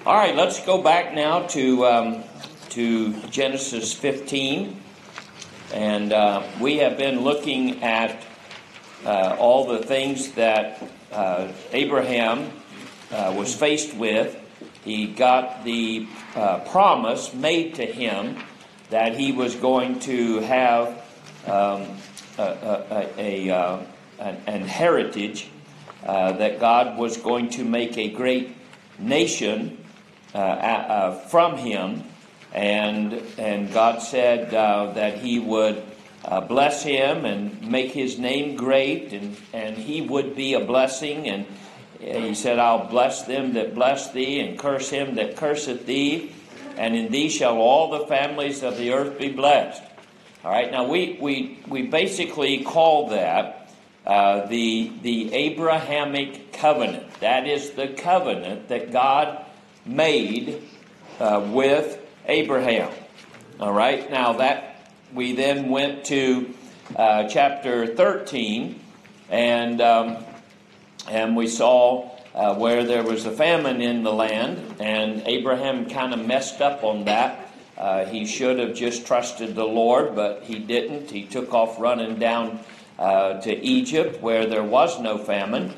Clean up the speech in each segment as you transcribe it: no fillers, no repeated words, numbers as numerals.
All right, let's go back now to Genesis 15. And we have been looking at all the things that Abraham was faced with. He got the promise made to him that he was going to have an heritage, that God was going to make a great nation from him, and God said that he would bless him and make his name great, and he would be a blessing. And he said, "I'll bless them that bless thee, and curse him that curseth thee, and in thee shall all the families of the earth be blessed." All right, now we basically call that the Abrahamic covenant. That is the covenant that God made with Abraham. All right, now that we then went to chapter 13, and we saw where there was a famine in the land, and Abraham kind of messed up on that. He should have just trusted the Lord, but he didn't. He took off running down to Egypt, where there was no famine,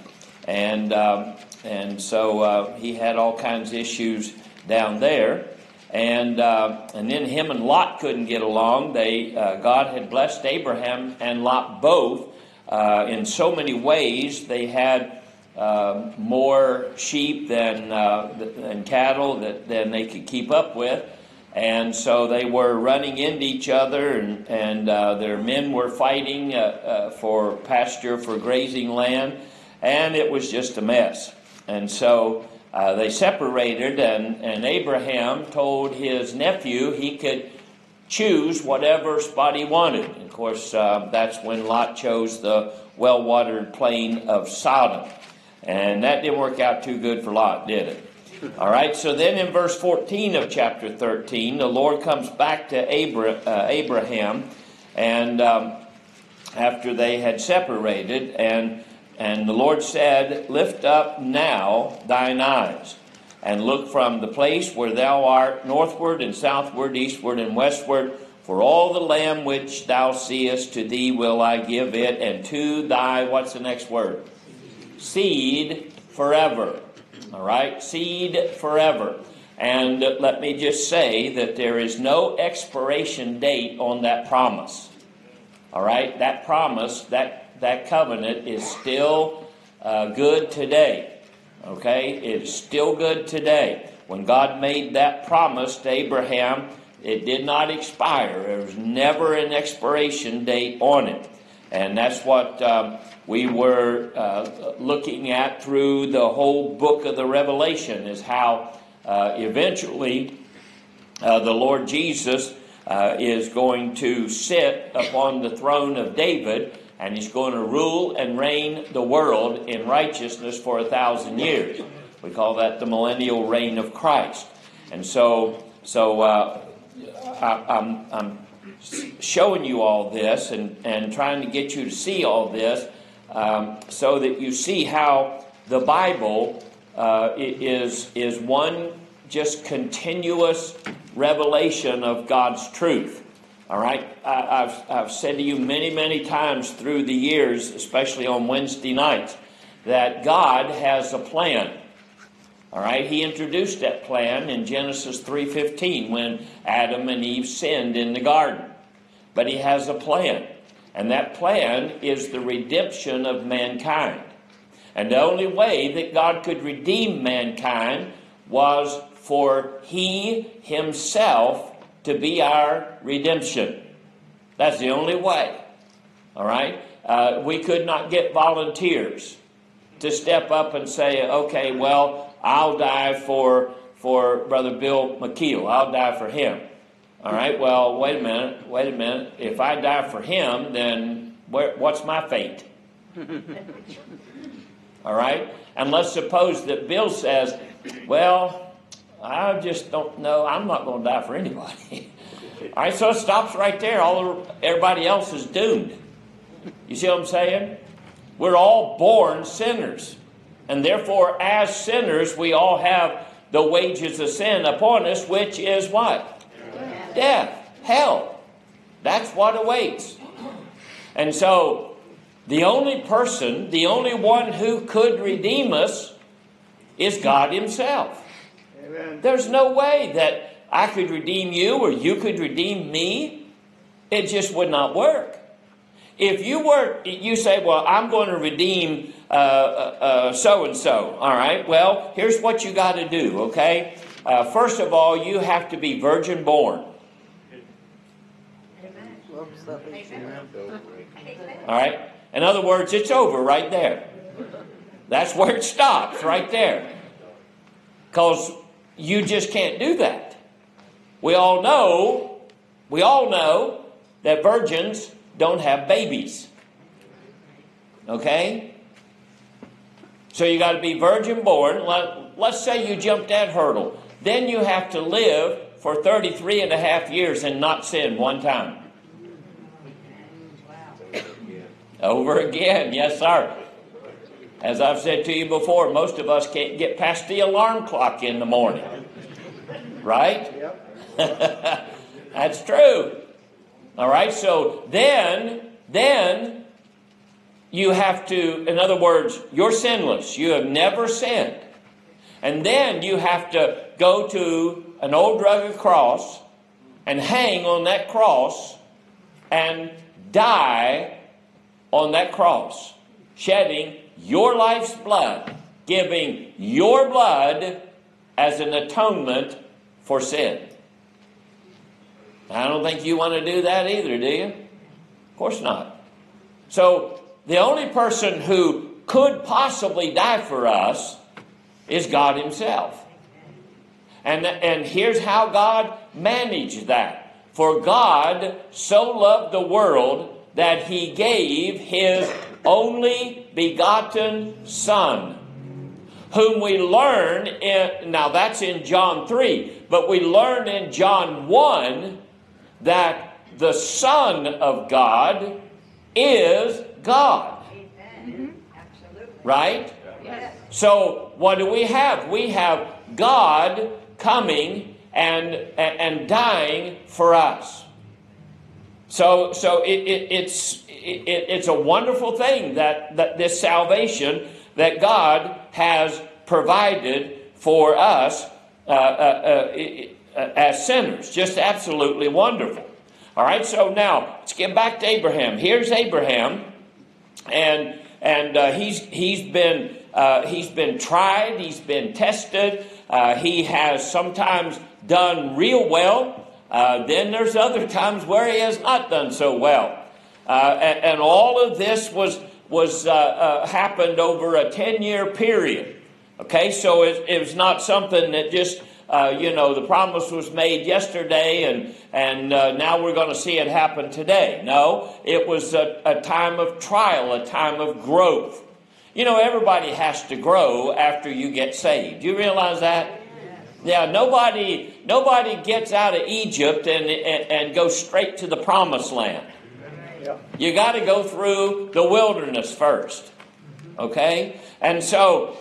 and so he had all kinds of issues down there. And then him and Lot couldn't get along. God had blessed Abraham and Lot both in so many ways. They had more sheep than cattle than they could keep up with. And so they were running into each other, and their men were fighting for pasture, for grazing land, and it was just a mess. And so they separated, and Abraham told his nephew he could choose whatever spot he wanted. And of course, that's when Lot chose the well-watered plain of Sodom. And that didn't work out too good for Lot, did it? All right, so then in verse 14 of chapter 13, the Lord comes back to Abraham, and after they had separated, and the Lord said, "Lift up now thine eyes, and look from the place where thou art northward and southward, eastward and westward, for all the land which thou seest, to thee will I give it, and to thy," what's the next word? "Seed forever." All right, seed forever. And let me just say that there is no expiration date on that promise. All right, that promise, that covenant is still good today. Okay, it's still good today. When God made that promise to Abraham, it did not expire. There was never an expiration date on it. And that's what we were looking at through the whole book of the Revelation, is how eventually the Lord Jesus is going to sit upon the throne of David, and he's going to rule and reign the world in righteousness for 1,000 years. We call that the millennial reign of Christ. And so I'm showing you all this and trying to get you to see all this, so that you see how the Bible is one just continuous revelation of God's truth. All right, I've said to you many, many times through the years, especially on Wednesday nights, that God has a plan. All right, he introduced that plan in Genesis 3:15 when Adam and Eve sinned in the garden. But he has a plan, and that plan is the redemption of mankind. And the only way that God could redeem mankind was for he himself to be our redemption. That's the only way. All right, we could not get volunteers to step up and say, "Okay, well, I'll die for Brother Bill McKeel. I'll die for him." All right, well, wait a minute. If I die for him, then what's my fate? All right? And let's suppose that Bill says, "Well, I just don't know. I'm not going to die for anybody." All right, so it stops right there. Everybody else is doomed. You see what I'm saying? We're all born sinners. And therefore, as sinners, we all have the wages of sin upon us, which is what? Death. Hell. That's what awaits. And so, the only person, the only one who could redeem us is God himself. Amen. There's no way that I could redeem you or you could redeem me. It just would not work. If you say, well, I'm going to redeem so-and-so. All right, well, here's what you got to do, okay? First of all, you have to be virgin born. All right? In other words, it's over right there. That's where it stops, right there. Because you just can't do that. We all know that virgins don't have babies. Okay? So you got to be virgin born. Let's say you jump that hurdle. Then you have to live for 33 and a half years and not sin one time. Over again, yes, sir. As I've said to you before, most of us can't get past the alarm clock in the morning. Right? Yep. That's true. All right, so then you have to, in other words, you're sinless. You have never sinned. And then you have to go to an old rugged cross and hang on that cross and die on that cross, shedding your life's blood, giving your blood as an atonement for sin. I don't think you want to do that either, do you? Of course not. So the only person who could possibly die for us is God himself. And here's how God managed that. For God so loved the world that he gave his only begotten Son, whom we learn in, now that's in John 3, but we learn in John 1 that the Son of God is God. Amen. Right? Yes. So what do we have? We have God coming and dying for us. So it's a wonderful thing that this salvation that God has provided for us as sinners. Just absolutely wonderful. All right, so now let's get back to Abraham. Here's Abraham, and he's been tried. He's been tested. He has sometimes done real well. Then there's other times where he has not done so well. And all of this was happened over a 10-year period. Okay, so it was not something that just, the promise was made yesterday and now we're going to see it happen today. No, it was a time of trial, a time of growth. Everybody has to grow after you get saved. Do you realize that? Yeah, nobody gets out of Egypt and goes straight to the promised land. You got to go through the wilderness first. Okay? And so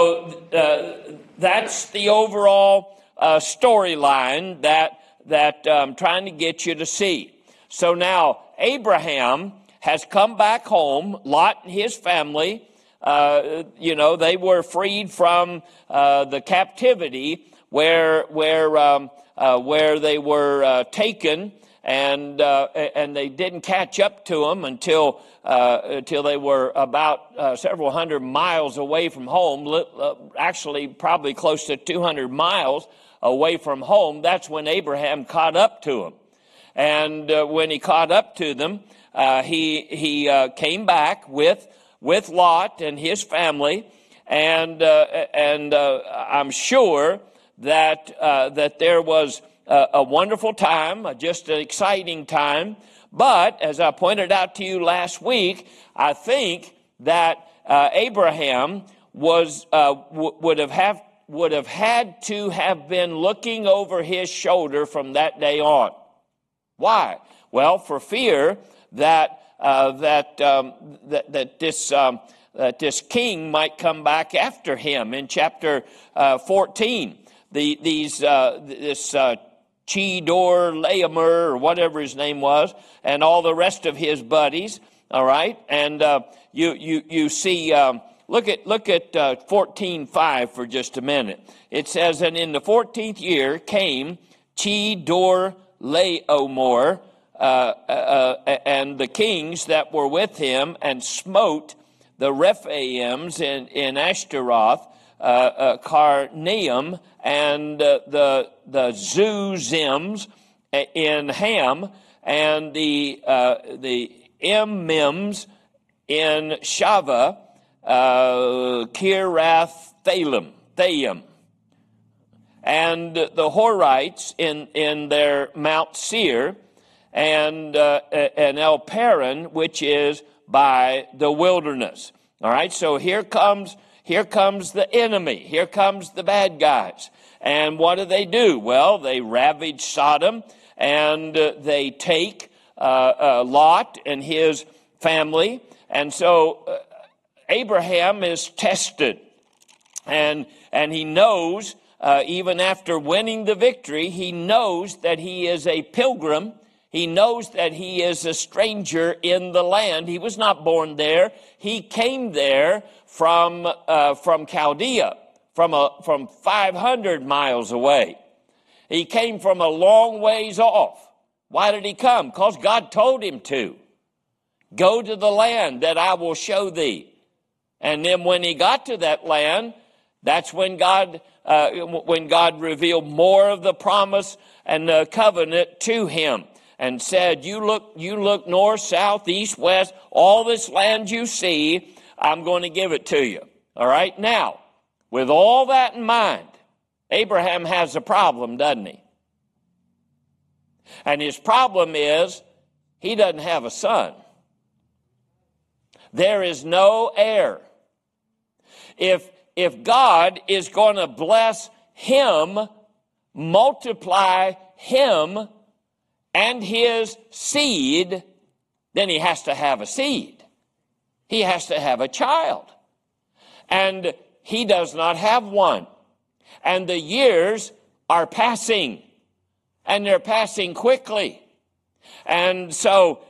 that's the overall storyline that I'm trying to get you to see. So now Abraham has come back home. Lot and his family, they were freed from the captivity where they were taken, and they didn't catch up to them until they were about several hundred miles away from home. Actually, probably close to 200 miles away from home. That's when Abraham caught up to them, and when he caught up to them, he came back with Lot and his family, and I'm sure that there was a wonderful time, just an exciting time. But as I pointed out to you last week, I think that Abraham would have had to have been looking over his shoulder from that day on. Why? Well, for fear that this king might come back after him in chapter 14. this Chedorlaomer, or whatever his name was, and all the rest of his buddies. All right, and you see. Look at 14:5 for just a minute. It says, and in the 14th year came Chedorlaomer and the kings that were with him, and smote the Rephaims in Ashtaroth, Karnaim, and the Zuzims in Ham, and the Emims in Shava, Kirath-Thaim, and the Horites in their Mount Seir, and El Paran, which is by the wilderness. All right, so here comes the enemy. Here comes the bad guys. And what do? Well, they ravage Sodom, and they take Lot and his family. And so Abraham is tested, and he knows, even after winning the victory, he knows that he is a pilgrim. He knows that he is a stranger in the land. He was not born there. He came there from Chaldea, from 500 miles away. He came from a long ways off. Why did he come? Because God told him to. Go to the land that I will show thee. And then when he got to that land, that's when God revealed more of the promise and the covenant to him, and said, you look north, south, east, west, all this land you see, I'm going to give it to you. All right? Now, with all that in mind, Abraham has a problem, doesn't he? And his problem is he doesn't have a son. There is no heir. If God is going to bless him, multiply him and his seed, then he has to have a seed. He has to have a child. And he does not have one. And the years are passing. And they're passing quickly. And so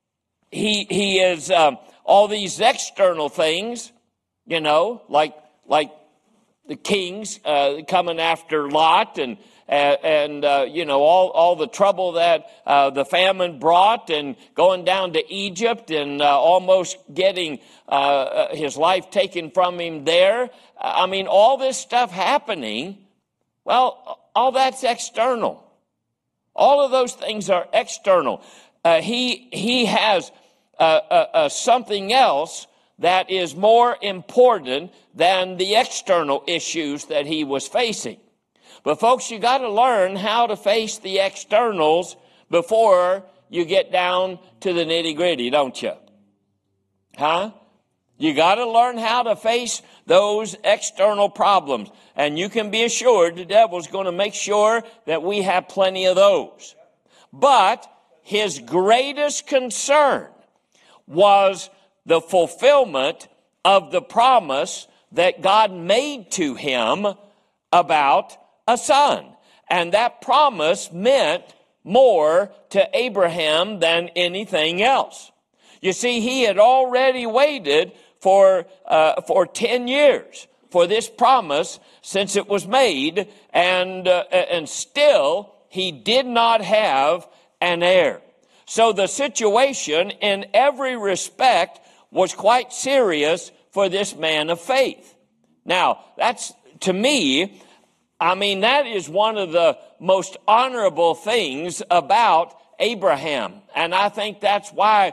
he is all these external things, you know, like the kings coming after Lot, and you know, all the trouble that the famine brought, and going down to Egypt, and almost getting his life taken from him there. I mean, all this stuff happening, well, all that's external. All of those things are external. He has something else that is more important than the external issues that he was facing. But folks, you got to learn how to face the externals before you get down to the nitty-gritty, don't you? Huh? You got to learn how to face those external problems. And you can be assured the devil's going to make sure that we have plenty of those. But his greatest concern was the fulfillment of the promise that God made to him about a son. And that promise meant more to Abraham than anything else. You see, he had already waited for 10 years for this promise since it was made, and still he did not have an heir. So the situation in every respect was quite serious for this man of faith. Now, that's, to me, I mean, that is one of the most honorable things about Abraham. And I think that's why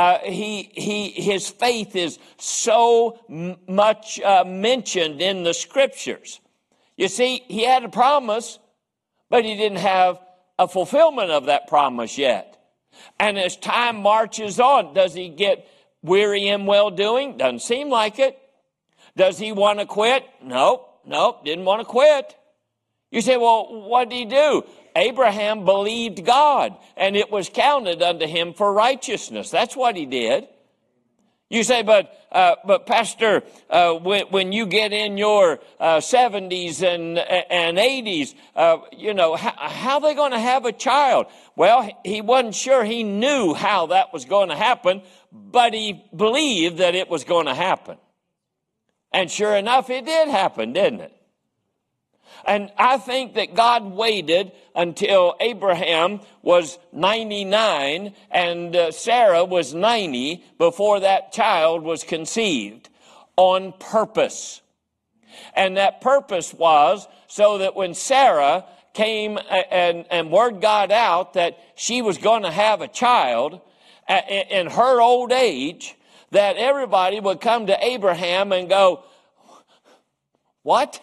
his faith is so much mentioned in the scriptures. You see, he had a promise, but he didn't have a fulfillment of that promise yet. And as time marches on, does he get weary in well-doing? Doesn't seem like it. Does he want to quit? Nope, didn't want to quit. You say, well, what did he do? Abraham believed God, and it was counted unto him for righteousness. That's what he did. You say, but Pastor, when you get in your 70s and 80s, how are they going to have a child? Well, he wasn't sure he knew how that was going to happen, but he believed that it was going to happen. And sure enough, it did happen, didn't it? And I think that God waited until Abraham was 99 and Sarah was 90 before that child was conceived on purpose. And that purpose was so that when Sarah came and word got out that she was going to have a child in her old age, that everybody would come to Abraham and go, "What?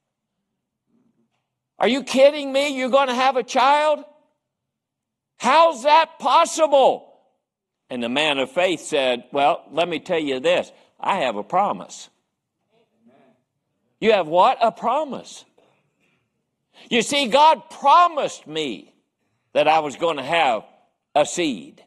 Are you kidding me? You're going to have a child? How's that possible?" And the man of faith said, "Well, let me tell you this. I have a promise." You have what? A promise. You see, God promised me that I was going to have a seed.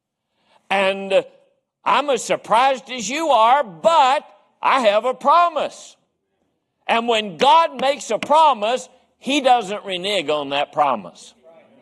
And I'm as surprised as you are, but I have a promise. And when God makes a promise, He doesn't renege on that promise.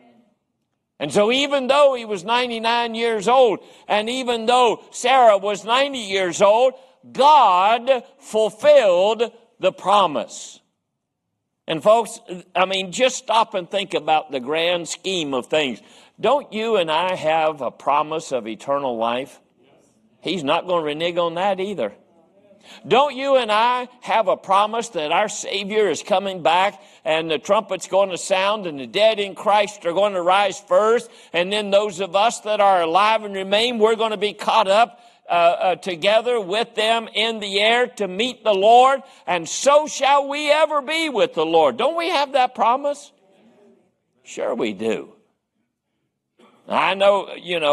And so even though he was 99 years old, and even though Sarah was 90 years old, God fulfilled the promise. And folks, just stop and think about the grand scheme of things. Don't you and I have a promise of eternal life? He's not going to renege on that either. Don't you and I have a promise that our Savior is coming back and the trumpet's going to sound and the dead in Christ are going to rise first, and then those of us that are alive and remain, we're going to be caught up together with them in the air to meet the Lord, and so shall we ever be with the Lord. Don't we have that promise? Sure we do. I know,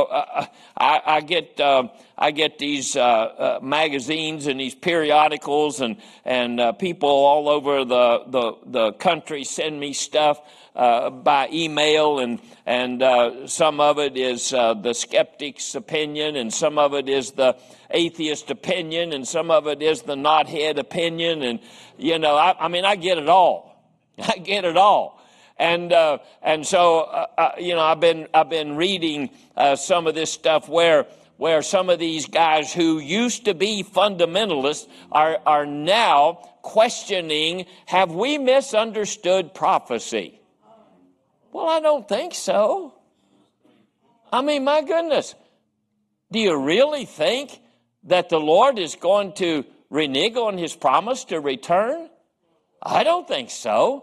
I get these magazines and these periodicals, and people all over the country send me stuff by email, and some of it is the skeptic's opinion, and some of it is the atheist opinion, and some of it is the knothead opinion, and I get it all. I get it all. And so I've been reading some of this stuff where some of these guys who used to be fundamentalists are now questioning, have we misunderstood prophecy? Well, I don't think so. My goodness, do you really think that the Lord is going to renege on his promise to return? I don't think so.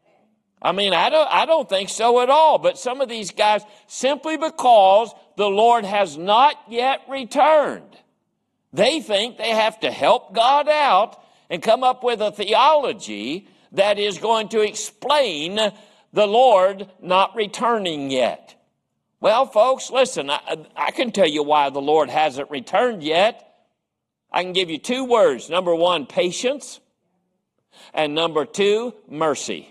I don't think so at all. But some of these guys, simply because the Lord has not yet returned, they think they have to help God out and come up with a theology that is going to explain the Lord not returning yet. Well, folks, listen, I can tell you why the Lord hasn't returned yet. I can give you two words. Number one, patience. And number two, mercy.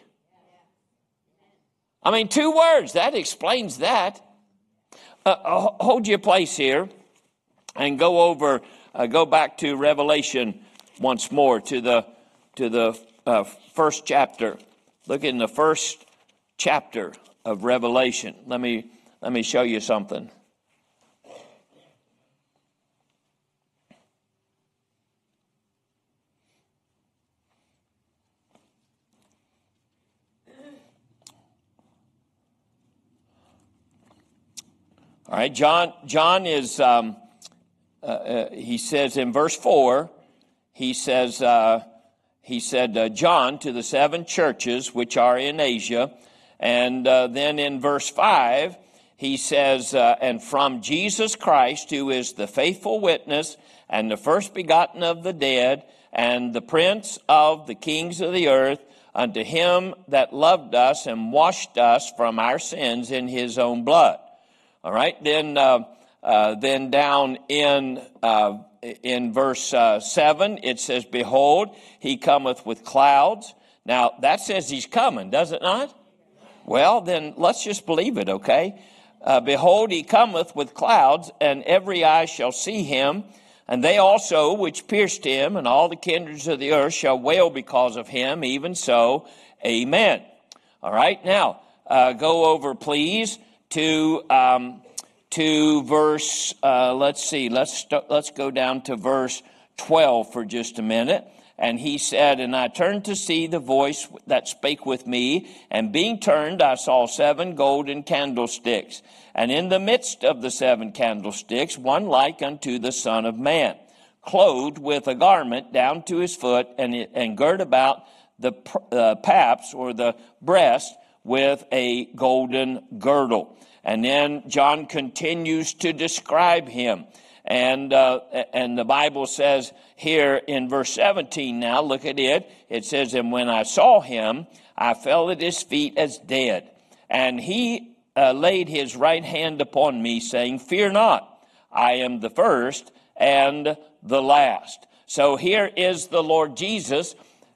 Two words, that explains that. Hold your place here and go back to Revelation once more, to the first chapter. Look in the first chapter of Revelation. Let me show you something. All right, John is, he says in verse 4, he said, John to the seven churches which are in Asia. And then in verse 5, he says, and from Jesus Christ, who is the faithful witness and the first begotten of the dead and the prince of the kings of the earth, unto him that loved us and washed us from our sins in his own blood. All right, then down in verse 7, it says, behold, he cometh with clouds. Now, that says he's coming, does it not? Well, then let's just believe it, okay? Behold, he cometh with clouds, and every eye shall see him, And they also which pierced him, and all the kindreds of the earth shall wail because of him, even so, amen. All right, now, go over, please, to verse, let's go down to verse 12 for just a minute. And he said, and I turned to see the voice that spake with me, and being turned, I saw 7 golden candlesticks. And in the midst of the 7 candlesticks, one like unto the Son of Man, clothed with a garment down to his foot, and girt about the paps, or the breast, with a golden girdle. And then John continues to describe him. And the Bible says here in verse 17 now, look at it. It says, and when I saw him, I fell at his feet as dead. And he laid his right hand upon me, saying, fear not, I am the first and the last. So here is the Lord Jesus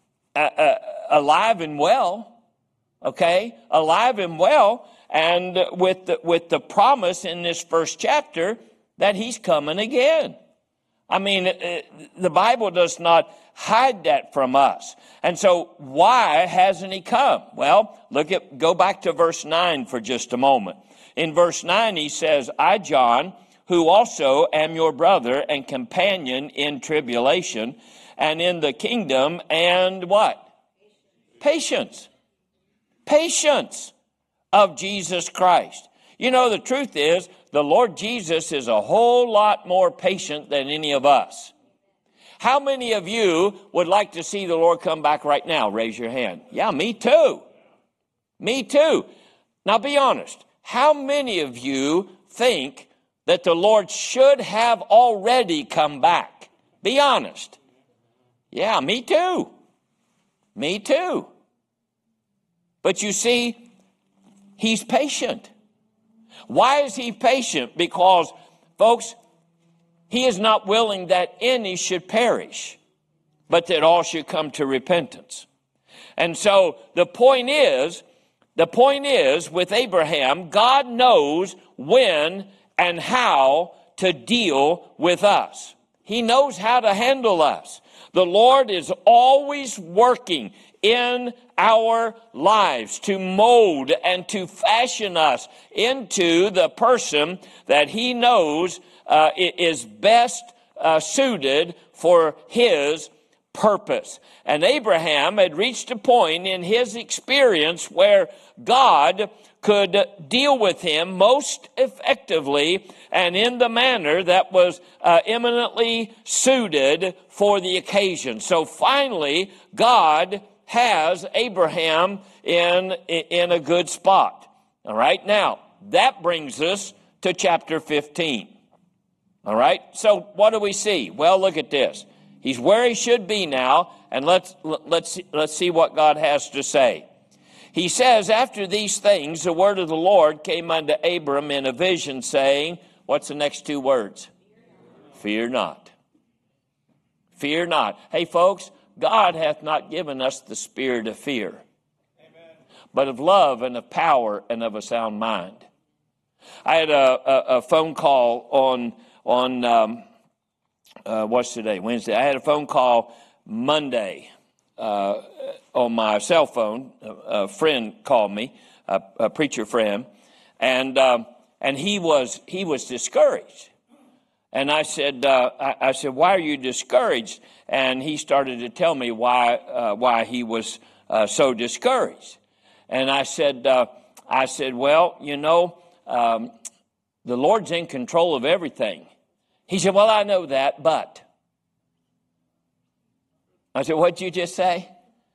alive and well, okay? Alive and well, and with the promise in this first chapter that he's coming again. I mean, the Bible does not hide that from us. And so why hasn't he come? Well, go back to verse 9 for just a moment. In verse 9 he says, I, John, who also am your brother and companion in tribulation and in the kingdom, and what? Patience. Patience of Jesus Christ. You know, the truth is, the Lord Jesus is a whole lot more patient than any of us. How many of you would like to see the Lord come back right now? Raise your hand. Yeah, me too. Me too. Now be honest. How many of you think that the Lord should have already come back? Be honest. Yeah, me too. Me too. But you see, he's patient. Why is he patient? Because, folks, he is not willing that any should perish, but that all should come to repentance. And so the point is with Abraham, God knows when and how to deal with us. He knows how to handle us. The Lord is always working in our lives to mold and to fashion us into the person that he knows is best suited for his purpose. And Abraham had reached a point in his experience where God could deal with him most effectively and in the manner that was eminently suited for the occasion. So finally, God has Abraham in a good spot. All right, now that brings us to chapter 15. All right, so what do we see? Well, look at this. He's where he should be now, and let's see what God has to say. He says, after these things, the word of the Lord came unto Abram in a vision, saying, what's the next 2 words? Fear not. Fear not. Hey, folks, God hath not given us the spirit of fear, but of love and of power and of a sound mind. I had a phone call on what's today? Wednesday. I had a phone call Monday on my cell phone. A friend called me, a preacher friend, and he was discouraged. And I said, why are you discouraged? And he started to tell me why he was so discouraged. And I said, well, you know, the Lord's in control of everything. He said, well, I know that, but. I said, what'd you just say?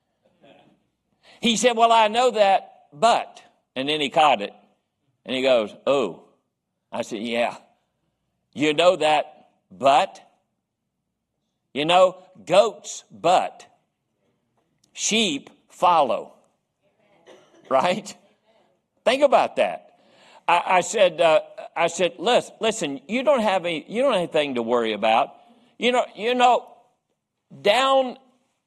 He said, well, I know that, but. And then he caught it. And he goes, oh. I said, yeah. You know that, but. You know, goats butt. Sheep follow. Right? Think about that. I said, listen, you don't have anything to worry about. You know, down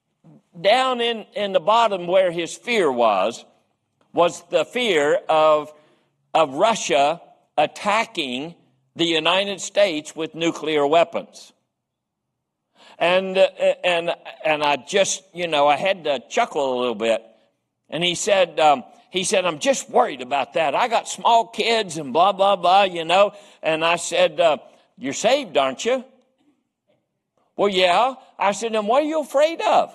in the bottom where his fear was the fear of Russia attacking the United States with nuclear weapons. And I just, I had to chuckle a little bit. And he said, I'm just worried about that. I got small kids and blah, blah, blah, And I said, you're saved, aren't you? Well, yeah. I said, then what are you afraid of?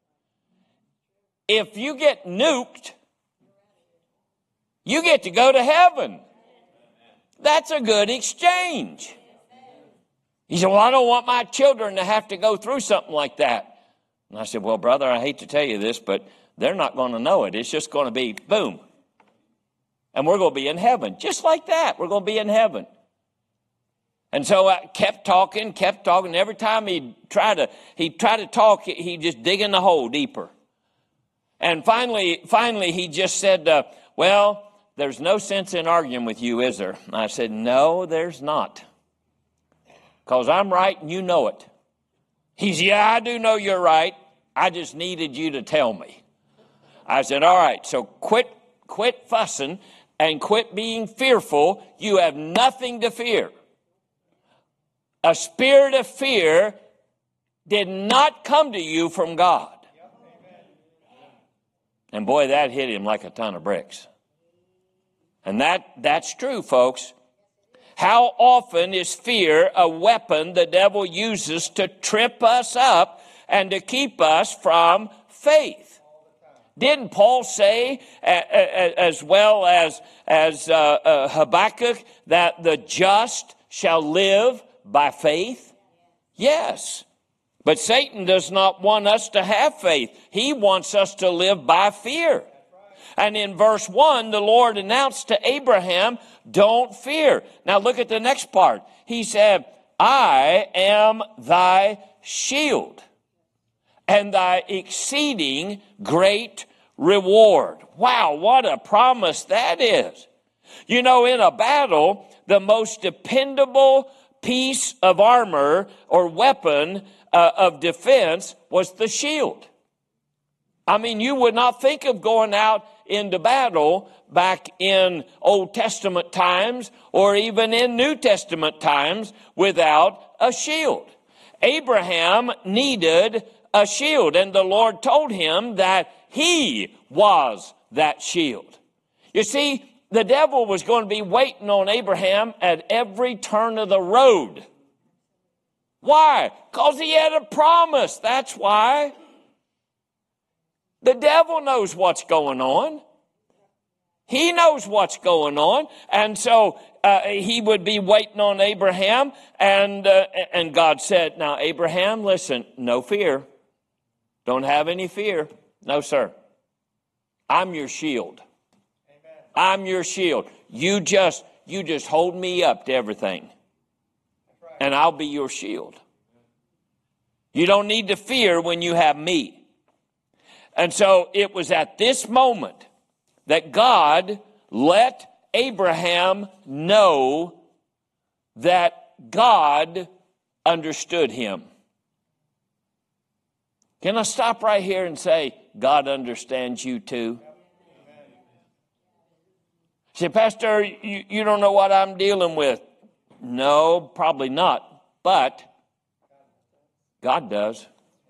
If you get nuked, you get to go to heaven. That's a good exchange. He said, well, I don't want my children to have to go through something like that. And I said, well, brother, I hate to tell you this, but they're not going to know it. It's just going to be boom. And we're going to be in heaven. Just like that, we're going to be in heaven. And so I kept talking. Every time he'd try to talk, he'd just dig in the hole deeper. And finally, he just said, well, there's no sense in arguing with you, is there? And I said, no, there's not. Because I'm right and you know it. He said, yeah, I do know you're right. I just needed you to tell me. I said, all right, so quit fussing and quit being fearful. You have nothing to fear. A spirit of fear did not come to you from God. And boy, that hit him like a ton of bricks. And that's true, folks. How often is fear a weapon the devil uses to trip us up and to keep us from faith? Didn't Paul say, as well as Habakkuk, that the just shall live by faith? Yes. But Satan does not want us to have faith. He wants us to live by fear. And in verse 1, the Lord announced to Abraham, don't fear. Now look at the next part. He said, I am thy shield and thy exceeding great reward. Wow, what a promise that is. In a battle, the most dependable piece of armor or weapon of defense was the shield. I mean, you would not think of going out into battle back in Old Testament times or even in New Testament times without a shield. Abraham needed a shield, and the Lord told him that he was that shield. You see, the devil was going to be waiting on Abraham at every turn of the road. Why? Because he had a promise. That's why. The devil knows what's going on. He knows what's going on. And so he would be waiting on Abraham. And God said, now, Abraham, listen, no fear. Don't have any fear. No, sir. I'm your shield. Amen. I'm your shield. You just hold me up to everything. Right. And I'll be your shield. You don't need to fear when you have me. And so it was at this moment that God let Abraham know that God understood him. Can I stop right here and say, God understands you too? Say, Pastor, you don't know what I'm dealing with. No, probably not. But God does.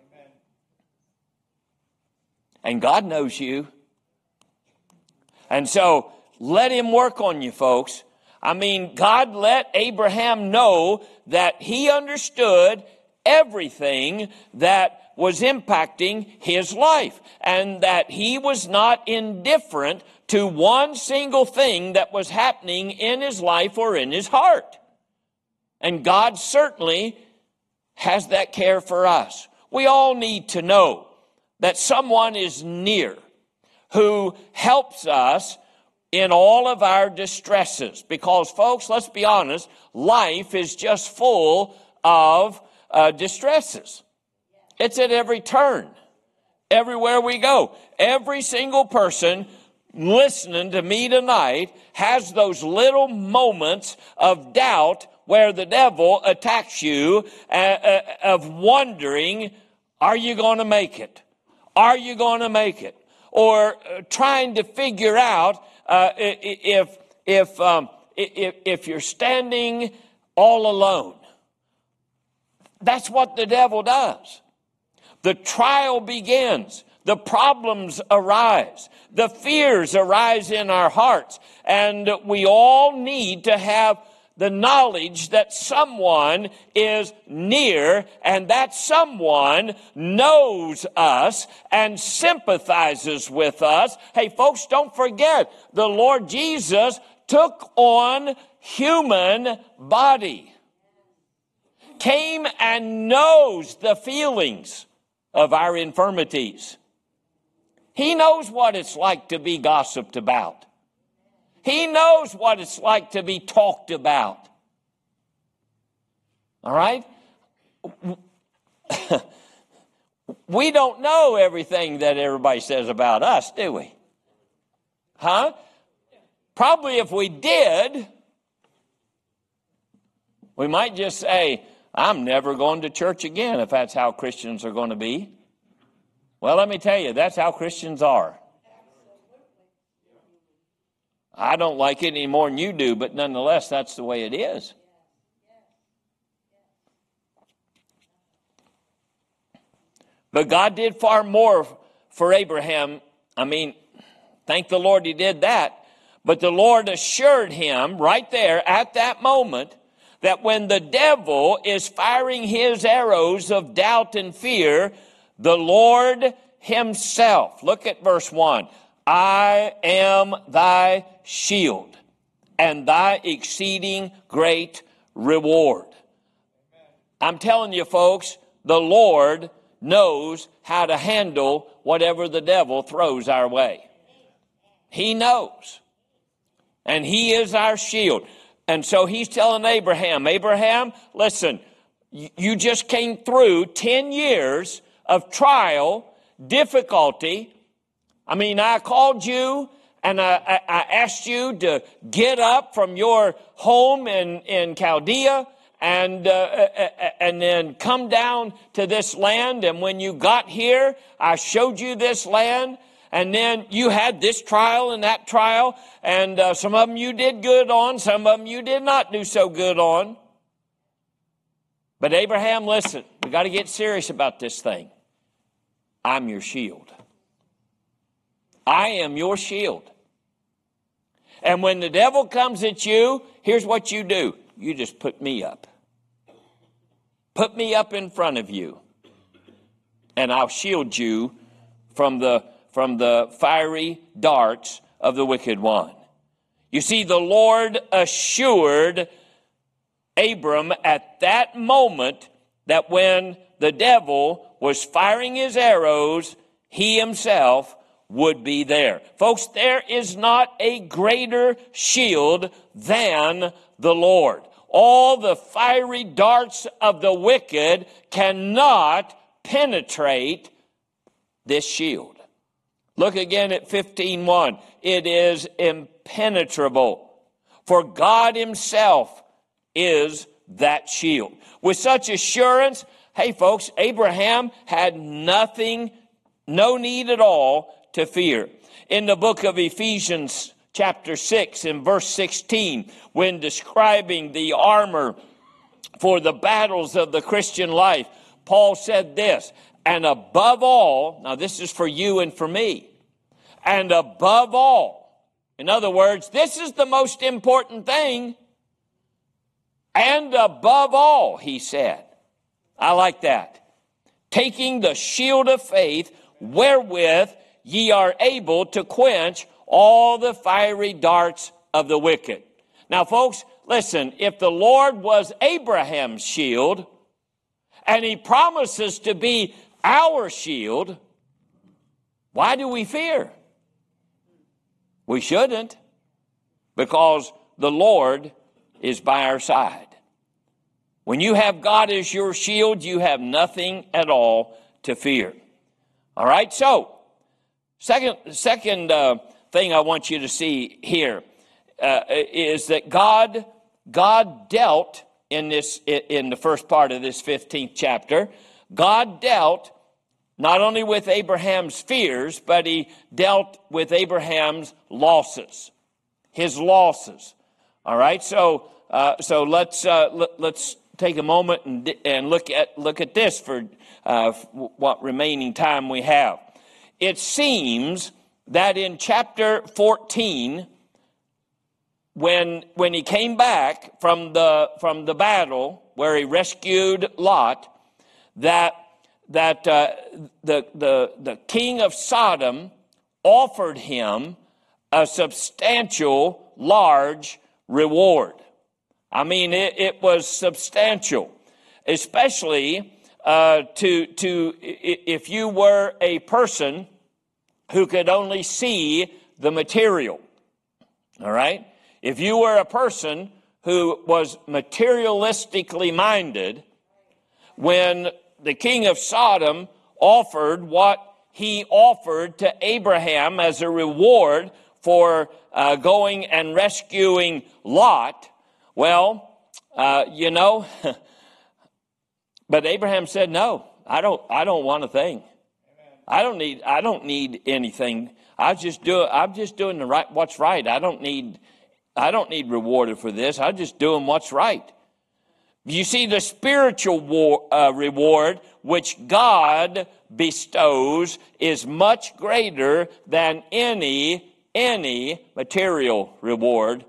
And God knows you. And so let him work on you, folks. I mean, God let Abraham know that he understood everything that was impacting his life, and that he was not indifferent to one single thing that was happening in his life or in his heart. And God certainly has that care for us. We all need to know that someone is near who helps us in all of our distresses. Because, folks, let's be honest, life is just full of distresses. It's at every turn, everywhere we go. Every single person listening to me tonight has those little moments of doubt where the devil attacks you, of wondering, are you going to make it? Are you going to make it? Or trying to figure out if you're standing all alone. That's what the devil does. The trial begins. The problems arise. The fears arise in our hearts. And we all need to have the knowledge that someone is near, and that someone knows us and sympathizes with us. Hey, folks, don't forget, the Lord Jesus took on human body, came and knows the feelings of our infirmities. He knows what it's like to be gossiped about. He knows what it's like to be talked about. All right? We don't know everything that everybody says about us, do we? Huh? Probably if we did, we might just say, I'm never going to church again if that's how Christians are going to be. Well, let me tell you, that's how Christians are. I don't like it any more than you do, but nonetheless, that's the way it is. But God did far more for Abraham. I mean, thank the Lord he did that. But the Lord assured him right there at that moment that when the devil is firing his arrows of doubt and fear, the Lord himself, look at verse 1, I am thy shield and thy exceeding great reward. I'm telling you, folks, the Lord knows how to handle whatever the devil throws our way. He knows. And he is our shield. And so he's telling Abraham, Abraham, listen, you just came through 10 years of trial, difficulty. I mean, I called you and I asked you to get up from your home in Chaldea and then come down to this land. And when you got here, I showed you this land. And then you had this trial and that trial. And some of them you did good on. Some of them you did not do so good on. But Abraham, listen, we got to get serious about this thing. I'm your shield. I am your shield. And when the devil comes at you, here's what you do. You just put me up. Put me up in front of you. And I'll shield you from the fiery darts of the wicked one. You see, the Lord assured Abram at that moment that when the devil was firing his arrows, he himself would be there. Folks, there is not a greater shield than the Lord. All the fiery darts of the wicked cannot penetrate this shield. Look again at 15:1. It is impenetrable, for God himself is that shield. With such assurance, hey folks, Abraham had no need at all to fear. In the book of Ephesians chapter 6 and verse 16, when describing the armor for the battles of the Christian life, Paul said this, and above all, now this is for you and for me, and above all, in other words, this is the most important thing, and above all, he said, I like that, taking the shield of faith, wherewith ye are able to quench all the fiery darts of the wicked. Now, folks, listen, if the Lord was Abraham's shield, and he promises to be our shield, why do we fear? We shouldn't, because the Lord is by our side. When you have God as your shield, you have nothing at all to fear. All right, so second thing I want you to see here is that God dealt in the first part of this 15th chapter. God dealt not only with Abraham's fears, but he dealt with Abraham's losses, his losses. All right, so let's take a moment and look at this for what remaining time we have. It seems that in chapter 14, when he came back from the battle where he rescued Lot, that the king of Sodom offered him a substantial, large reward. I mean, it was substantial, especially if you were a person who could only see the material. All right? If you were a person who was materialistically minded, when the king of Sodom offered what he offered to Abraham as a reward for going and rescuing Lot, well, but Abraham said, no, I don't want a thing. I don't need anything. I'm just doing what's right. I don't need rewarded for this. I'm just doing what's right. You see, the spiritual reward which God bestows is much greater than any material reward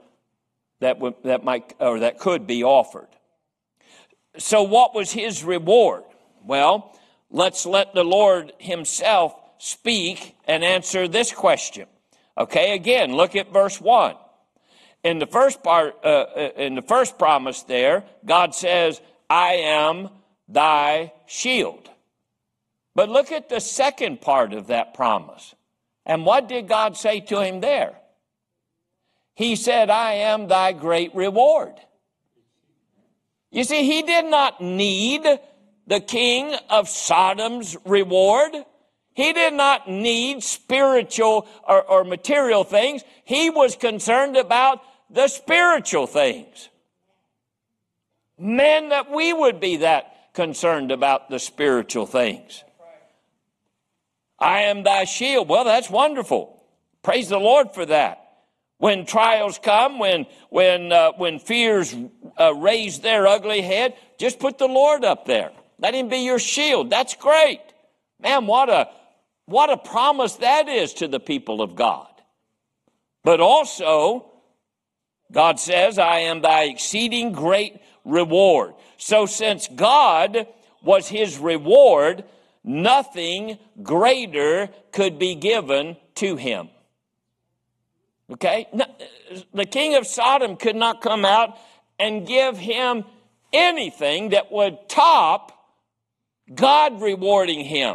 that could be offered. So what was his reward? Well, let's let the Lord himself speak and answer this question. Okay, again, look at verse 1. In the first promise there, God says, I am thy shield. But look at the second part of that promise. And what did God say to him there? He said, I am thy great reward. You see, he did not need the king of Sodom's reward. He did not need spiritual or material things. He was concerned about the spiritual things. Man, that we would be that concerned about the spiritual things. I am thy shield. Well, that's wonderful. Praise the Lord for that. When trials come, when fears raise their ugly head, just put the Lord up there. Let him be your shield. That's great. Man, what a promise that is to the people of God. But also, God says, I am thy exceeding great reward. So since God was his reward, nothing greater could be given to him. Okay? The king of Sodom could not come out and give him anything that would top God rewarding him.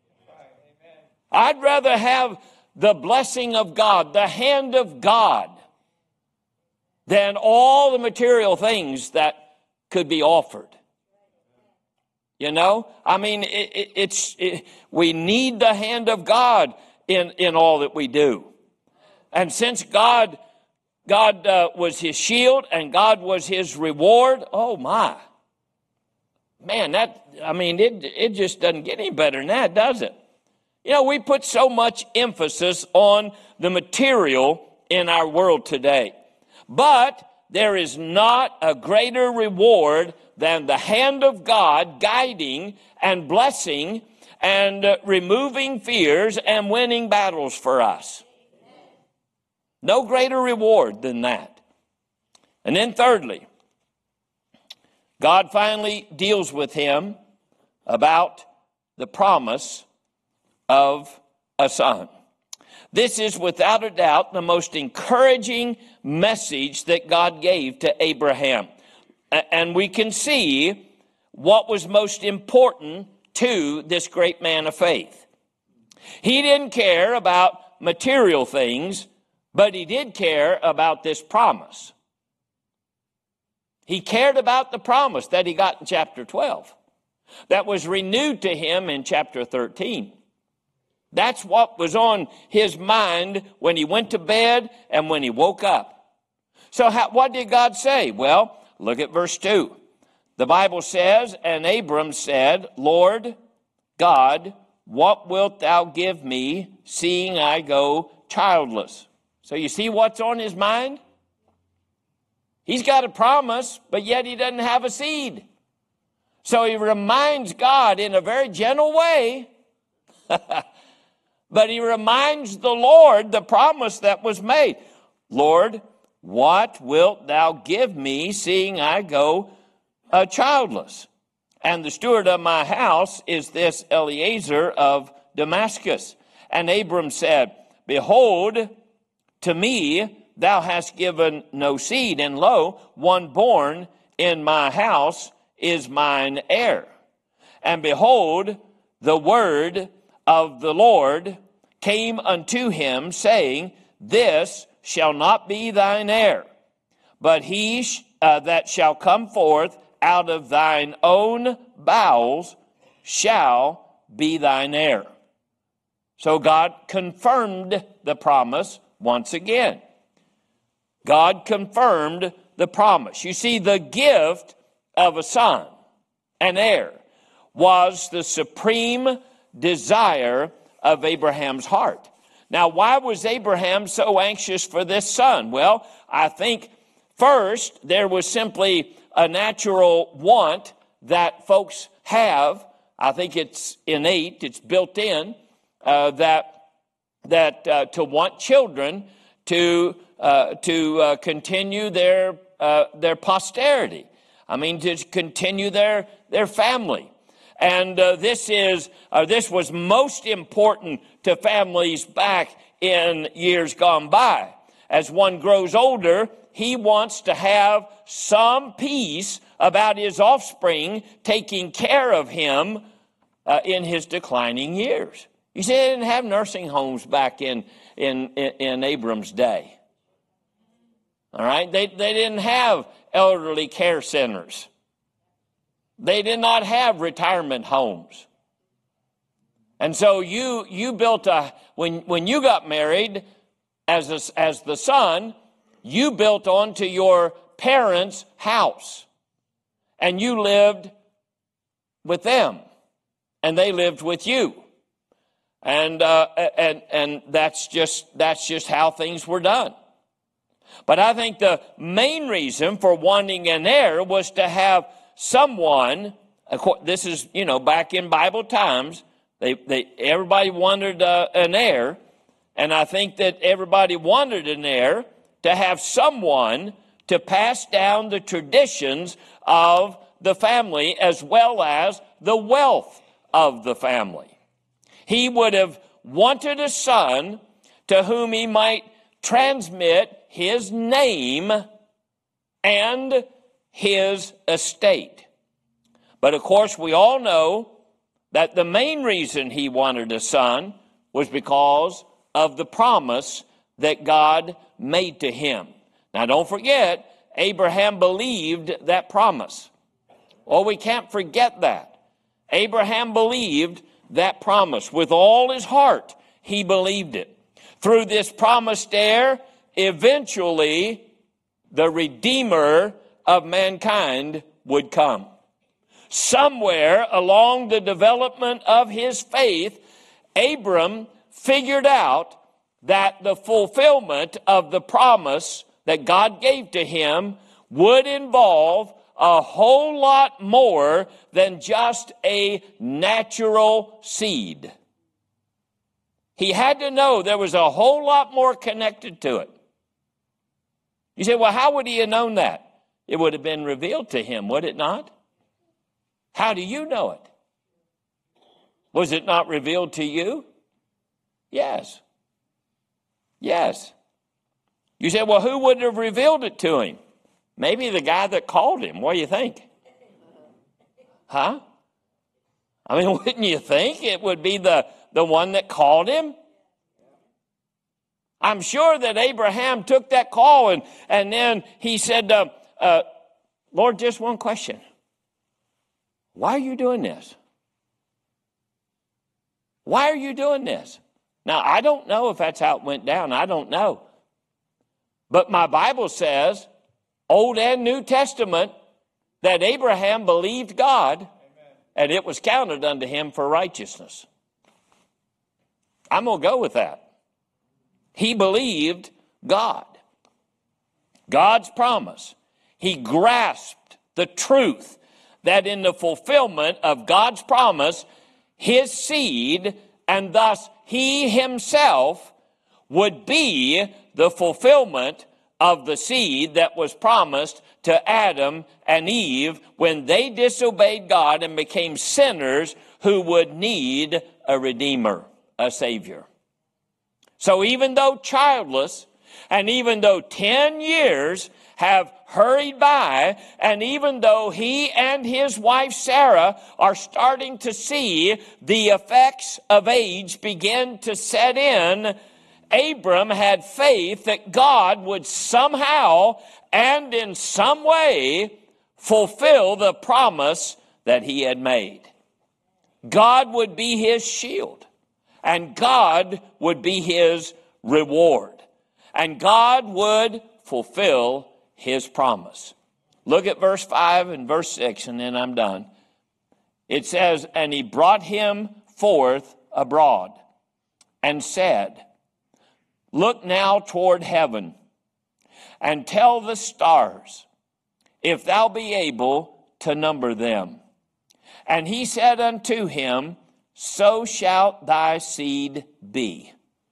I'd rather have the blessing of God, the hand of God, than all the material things that could be offered. You know, I mean, we need the hand of God in all that we do. And since God was his shield and God was his reward, oh my. Man, it just doesn't get any better than that, does it? You know, we put so much emphasis on the material in our world today. But there is not a greater reward than the hand of God guiding and blessing and removing fears and winning battles for us. No greater reward than that. And then thirdly, God finally deals with him about the promise of a son. This is without a doubt the most encouraging message that God gave to Abraham. And we can see what was most important to this great man of faith. He didn't care about material things, but he did care about this promise. He cared about the promise that he got in chapter 12 that was renewed to him in chapter 13. That's what was on his mind when he went to bed and when he woke up. So what did God say? Well, look at verse 2. The Bible says, and Abram said, Lord God, what wilt thou give me, seeing I go childless? So you see what's on his mind? He's got a promise, but yet he doesn't have a seed. So he reminds God in a very gentle way, but he reminds the Lord the promise that was made. Lord, what wilt thou give me, seeing I go childless? And the steward of my house is this Eliezer of Damascus. And Abram said, Behold, to me thou hast given no seed, and lo, one born in my house is mine heir. And behold, the word of the Lord came unto him, saying, This shall not be thine heir, but he that shall come forth out of thine own bowels shall be thine heir. So God confirmed the promise once again. God confirmed the promise. You see, the gift of a son, an heir, was the supreme desire of Abraham's heart. Now, why was Abraham so anxious for this son? Well, I think first there was simply a natural want that folks have. I think it's innate, it's built in, that to want children to continue their posterity. I mean, to continue their family. And this was most important to families back in years gone by. As one grows older, he wants to have some peace about his offspring taking care of him in his declining years. You see, they didn't have nursing homes back in Abram's day. All right? They didn't have elderly care centers. They did not have retirement homes. And so you built when you got married as the son, you built onto your parents' house. And you lived with them. And they lived with you. And that's just how things were done. But I think the main reason for wanting an heir was to have someone. This is, back in Bible times, everybody wanted an heir, and I think that everybody wanted an heir to have someone to pass down the traditions of the family as well as the wealth of the family. He would have wanted a son to whom he might transmit his name and his estate. But of course, we all know that the main reason he wanted a son was because of the promise that God made to him. Now, don't forget, Abraham believed that promise. Oh, we can't forget that. Abraham believed that promise. With all his heart, he believed it. Through this promised heir, eventually, the Redeemer of mankind would come. Somewhere along the development of his faith, Abram figured out that the fulfillment of the promise that God gave to him would involve a whole lot more than just a natural seed. He had to know there was a whole lot more connected to it. You say, well, how would he have known that? It would have been revealed to him, would it not? How do you know it? Was it not revealed to you? Yes. Yes. You say, well, who would have revealed it to him? Maybe the guy that called him. What do you think? Huh? I mean, wouldn't you think it would be the one that called him? I'm sure that Abraham took that call and then he said, Lord, just one question. Why are you doing this? Why are you doing this? Now, I don't know if that's how it went down. I don't know. But my Bible says, Old and New Testament, that Abraham believed God, and it was counted unto him for righteousness. I'm going to go with that. He believed God. God's promise. He grasped the truth that in the fulfillment of God's promise, his seed, and thus he himself, would be the fulfillment of the seed that was promised to Adam and Eve when they disobeyed God and became sinners who would need a Redeemer, a Savior. So even though childless, and even though 10 years have hurried by, and even though he and his wife Sarah are starting to see the effects of age begin to set in, Abram had faith that God would somehow and in some way fulfill the promise that he had made. God would be his shield, and God would be his reward, and God would fulfill his promise. Look at verse 5 and verse 6, and then I'm done. It says, "And he brought him forth abroad and said, Look now toward heaven, and tell the stars, if thou be able to number them. And he said unto him, So shalt thy seed be."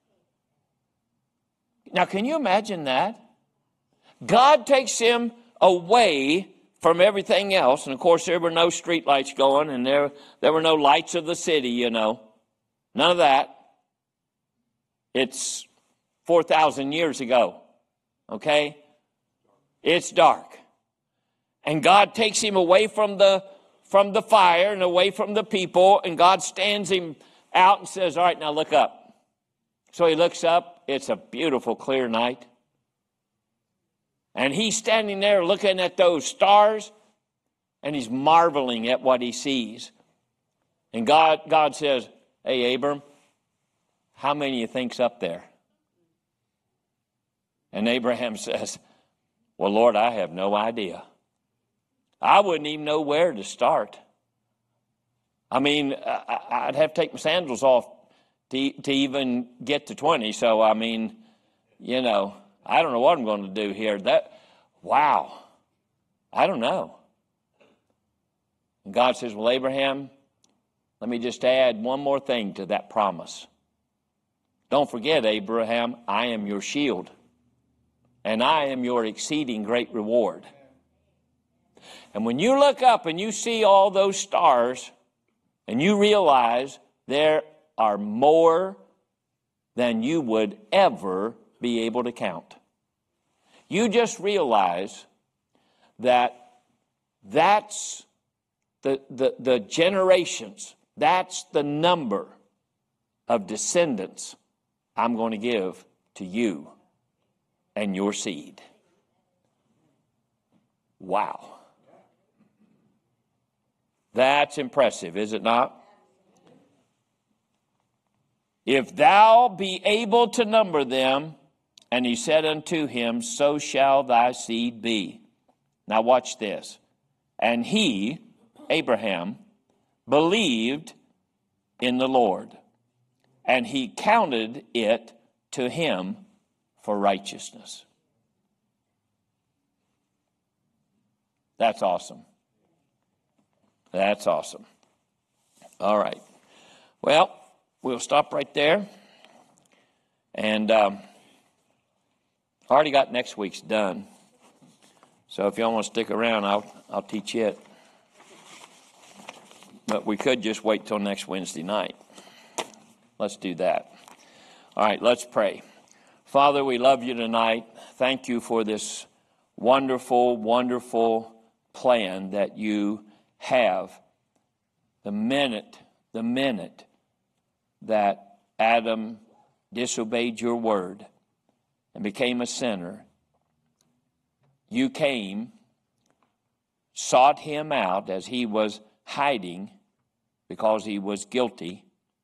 Now, can you imagine that? God takes him away from everything else. And, of course, there were no street lights going, and there were no lights of the city, you know. None of that. It's 4,000 years ago, okay? It's dark. And God takes him away from the fire and away from the people, and God stands him out and says, "All right, now look up." So he looks up. It's a beautiful, clear night. And he's standing there looking at those stars, and he's marveling at what he sees. And God says, "Hey, Abram, how many do you think's up there?" And Abraham says, "Well, Lord, I have no idea. I wouldn't even know where to start. I mean, I'd have to take my sandals off to even get to 20. So, I mean, you know, I don't know what I'm going to do here. Wow, I don't know." And God says, "Well, Abraham, let me just add one more thing to that promise. Don't forget, Abraham, I am your shield, and I am your exceeding great reward." And when you look up and you see all those stars, and you realize there are more than you would ever be able to count, you just realize that that's the generations, that's the number of descendants I'm going to give to you and your seed. Wow. That's impressive, is it not? "If thou be able to number them," and he said unto him, "So shall thy seed be." Now watch this. "And he," Abraham, "believed in the Lord, and he counted it to him for righteousness." That's awesome. That's awesome. All right. Well, we'll stop right there. And I already got next week's done. So if y'all want to stick around, I'll teach it. But we could just wait till next Wednesday night. Let's do that. All right, let's pray. Father, we love you tonight. Thank you for this wonderful, wonderful plan that you have. The minute that Adam disobeyed your word and became a sinner, you came, sought him out as he was hiding because he was guilty,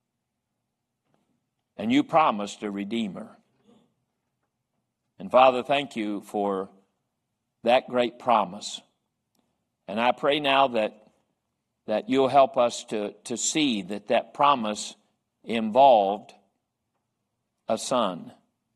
and you promised a Redeemer. And Father, thank you for that great promise. And I pray now that you'll help us to see that promise involved a son.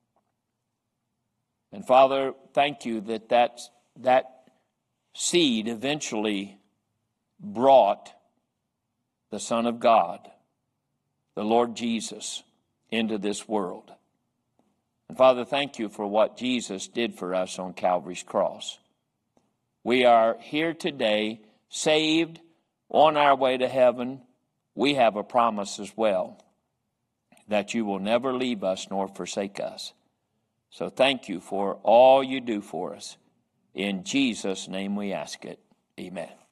And Father, thank you that seed eventually brought the Son of God, the Lord Jesus, into this world. And Father, thank you for what Jesus did for us on Calvary's cross. We are here today, saved, on our way to heaven. We have a promise as well, that you will never leave us nor forsake us. So thank you for all you do for us. In Jesus' name we ask it. Amen.